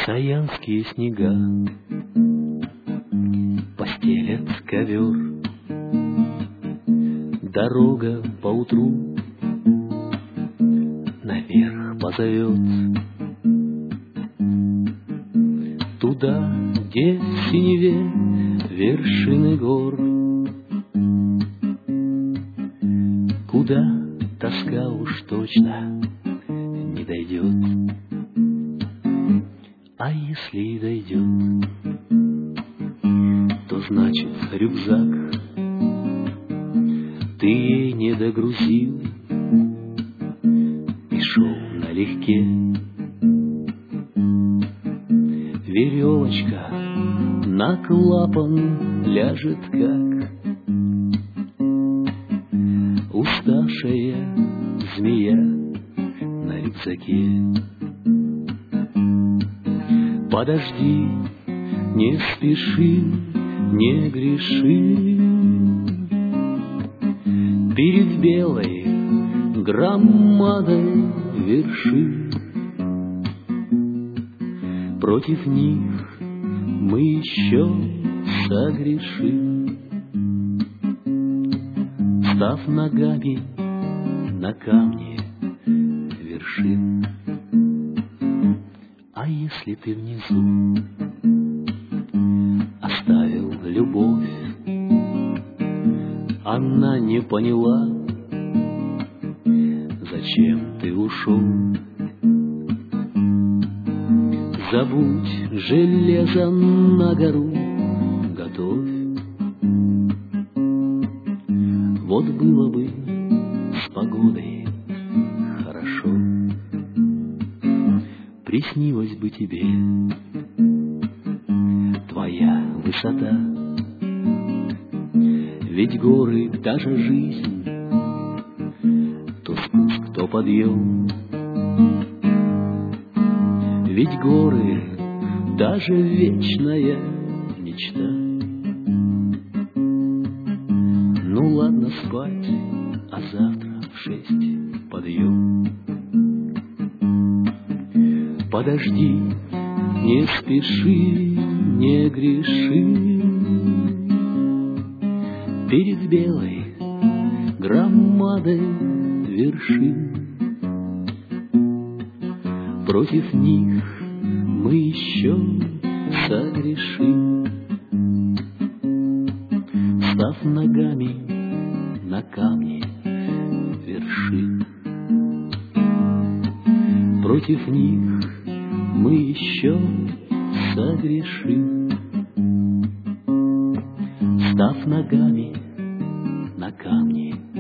Саянские снега постелят ковер, дорога поутру наверх позовет, туда, где в синеве вершины гор, куда тоска уж точно не дойдет. А если и дойдет, то значит рюкзак ты ей не догрузил и шел налегке. Веревочка на клапан ляжет, как уставшая змея на рюкзаке. Подожди, не спеши, не греши, перед белой громадой вершин. Против них мы еще согрешим, став ногами на камне вершин. А если ты внизу оставил любовь, она не поняла, зачем ты ушел. Забудь железо на гору готовь. Вот было бы с погодой хорошо, приснилась бы тебе твоя высота. Ведь горы, даже жизнь, то спуск, то подъем. Ведь горы, даже вечная мечта. Ну ладно спать, а завтра в 6 подъем. Подожди, не спеши, не греши, перед белой громадой вершин. Против них мы еще согрешим, став ногами на камне вершин. Против них мы еще согрешим, став ногами на камне